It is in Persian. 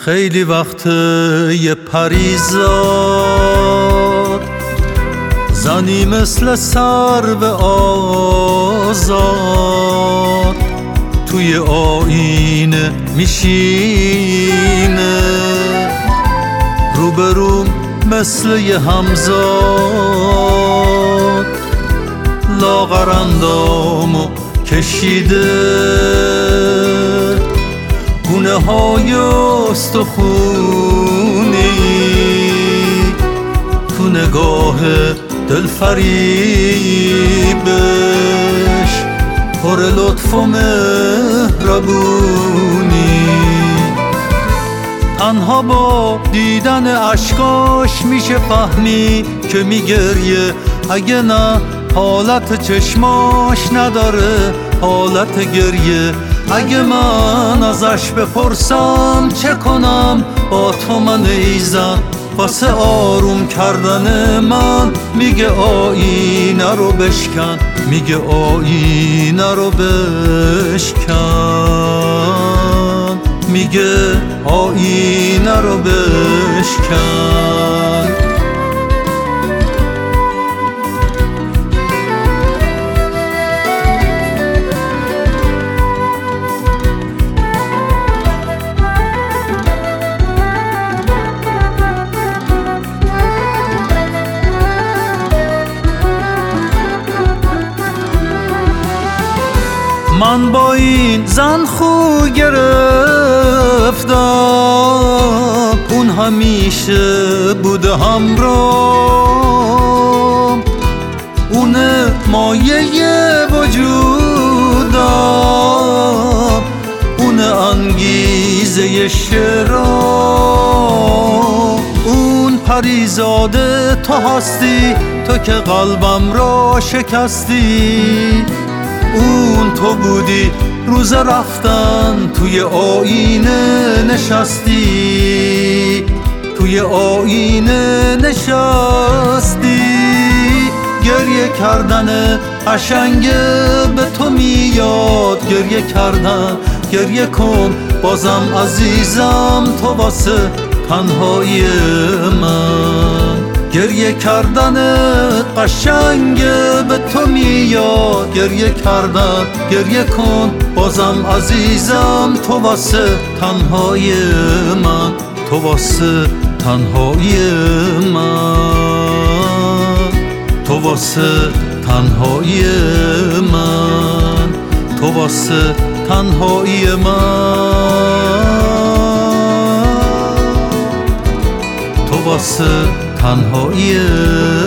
خیلی وقت یه پریزاد زنی مثل سرو آزاد توی آینه میشینه، روبروم مثل یه همزاد، لاغر اندامو کشیده، گونه های استخونی تو نگاه دلفریبش پر لطف و مهربونی. تنها با دیدن اشکاش میشه فهمی که میگریه، اگه نه حالت چشماش نداره حالت گریه. اگه من ازش بپرسم چه کنم با تو من ایزن، واسه آروم کردن من میگه آینه رو بشکن، میگه آینه رو بشکن، میگه آینه رو بشکن. من با این زن خو گرفتم، اون همیشه بوده همراهم، اونه مایه وجودم، اونه انگیزه شعرام. اون پریزاده تو هستی، تو که قلبم را شکستی، اون تو بودی روز رفتن توی آینه نشستی، توی آینه نشستی. گریه کردن قشنگه به تو میاد، گریه کردن، گریه کن بازم عزیزم تو واسه تنهایی من. گریه کردن قشنگه به تو میاد، گریه کردن، گریه کن بازم عزیزم تو واسه تنهایی من، تو واسه تنهایی من، تو واسه تنهایی من، تو واسه تنهایی من، تو واسه تنهایی